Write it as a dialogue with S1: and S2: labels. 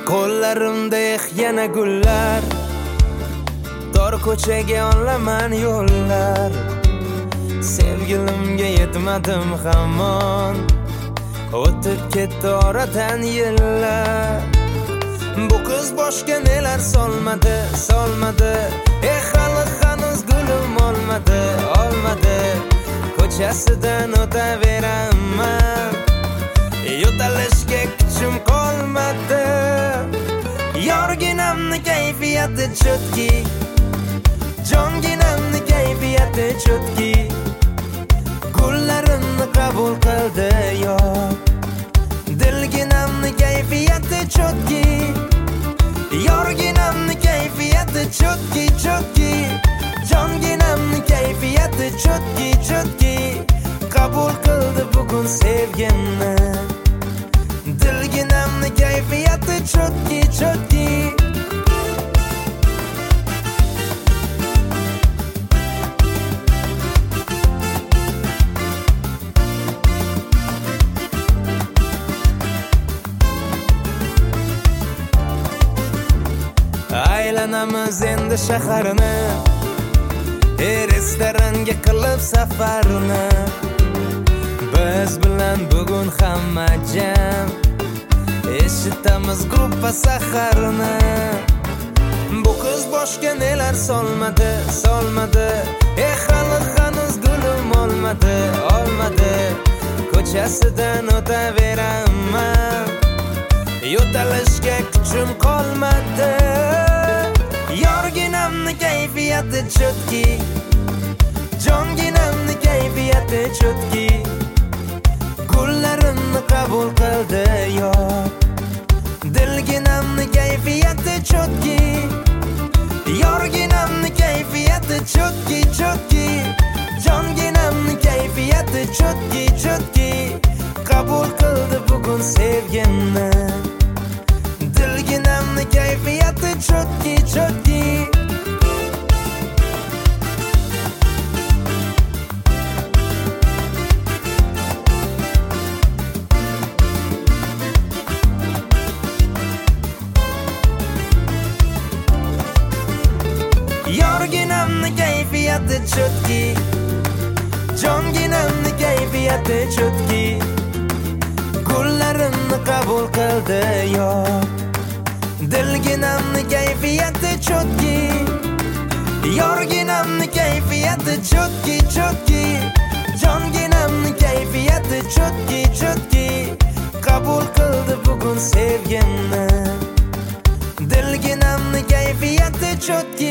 S1: Qo'llarimda yana gullar, tor ko'chaga olaman yo'llar. Sevgilimga yetmadim hamon, o'tib ketdi oradan yillar. Bu qiz boshga nelar solmadi. Hali hanuz gulim olmadi. Ko'chasidan o'taveraman, yo'talishga kuchim qolmadi. Yorginamni kayfiyati chotki, jonginamni kayfiyati chotki. Gullarimni qabul qildi yor, dilginamni kayfiyati chotki. Yorginamni kayfiyati chotki. Jonginamni kayfiyati chotki. Qabul qildi bugun sevgimni, dilginamni kayfiyati chotki. Aylanamiz endi shaharni, restoranga qilib safarni. Biz bilan bugun hamma jam, eshitamiz gruppa saharni. Bu qiz boshga nelar solmadi. Hali hanuz gulim olmadi. Ko'chasidan o'taveraman, yo'talishga kuchim qolmadi. Yorginamni kayfiyati chotki, jonginamni kayfiyati chotki. Gullarimni qabul qildi yor, dilginamni kayfiyati chotki. Yorginamni kayfiyati chotki. Jonginamni kayfiyati chotki. Qabul qildi bugun sevgimni, dilginamni kayfiyati chotki. Yorginamni kayfiyati chotki, jonginamni kayfiyati chotki. Gullarimni qabul qildi yor, dilginamni kayfiyati chotki. Yorginamni kayfiyati chotki. Jonginamni kayfiyati chotki. Qabul qildi bugun sevgimni, dilginamni kayfiyati chotki.